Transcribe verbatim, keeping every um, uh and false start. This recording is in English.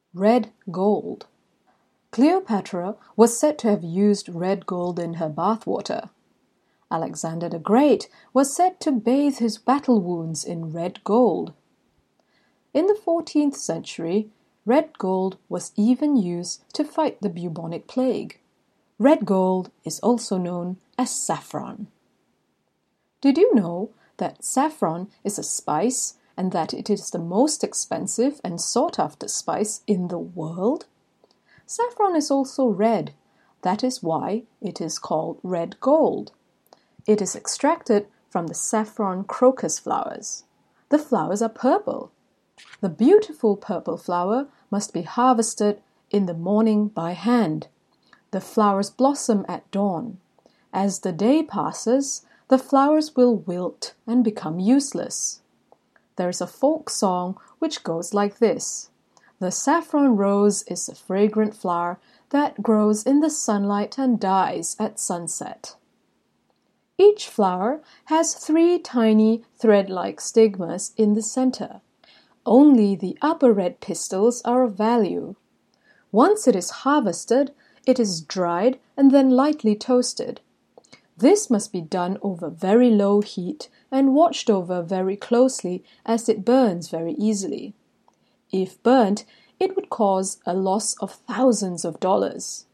Red gold. Cleopatra was said to have used red gold in her bathwater. Alexander the Great was said to bathe his battle wounds in red gold. In the fourteenth century, red gold was even used to fight the bubonic plague. Red gold is also known as saffron. Did you know that saffron is a spice and that it is the most expensive and sought-after spice in the world? Saffron is also red. That is why it is called red gold. It is extracted from the saffron crocus flowers. The flowers are purple. The beautiful purple flower must be harvested in the morning by hand. The flowers blossom at dawn. As the day passes, the flowers will wilt and become useless. There is a folk song which goes like this. The saffron rose is a fragrant flower that grows in the sunlight and dies at sunset. Each flower has three tiny thread-like stigmas in the center. Only the upper red pistils are of value. Once it is harvested, it is dried and then lightly toasted. This must be done over very low heat and watched over very closely as it burns very easily. If burnt, it would cause a loss of thousands of dollars.